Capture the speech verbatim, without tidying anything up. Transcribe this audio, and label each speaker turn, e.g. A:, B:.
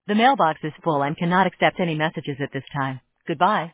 A: The mailbox is full and cannot accept any messages at this time. Goodbye.